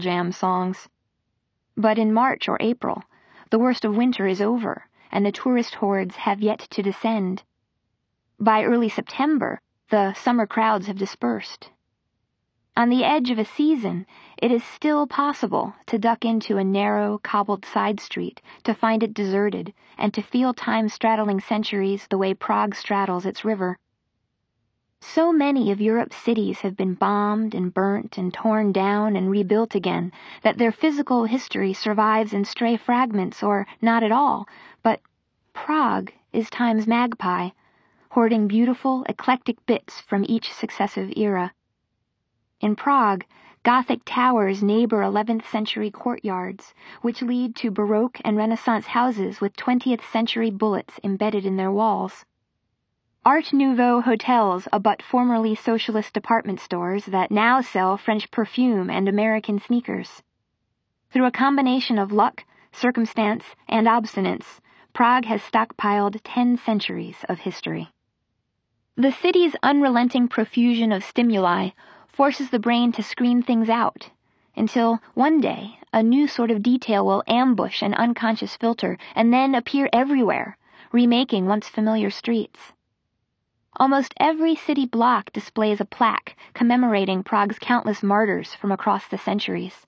Jam songs. But in March or April, the worst of winter is over, and the tourist hordes have yet to descend. By early September, the summer crowds have dispersed. On the edge of a season, it is still possible to duck into a narrow, cobbled side street, to find it deserted, and to feel time straddling centuries the way Prague straddles its river. So many of Europe's cities have been bombed and burnt and torn down and rebuilt again that their physical history survives in stray fragments or not at all, but Prague is time's magpie, hoarding beautiful, eclectic bits from each successive era. In Prague, Gothic towers neighbor 11th century courtyards, which lead to Baroque and Renaissance houses with 20th century bullets embedded in their walls. Art Nouveau hotels abut formerly socialist department stores that now sell French perfume and American sneakers. Through a combination of luck, circumstance, and obstinance, Prague has stockpiled 10 centuries of history. The city's unrelenting profusion of stimuli forces the brain to screen things out, until one day a new sort of detail will ambush an unconscious filter and then appear everywhere, remaking once familiar streets. Almost every city block displays a plaque commemorating Prague's countless martyrs from across the centuries.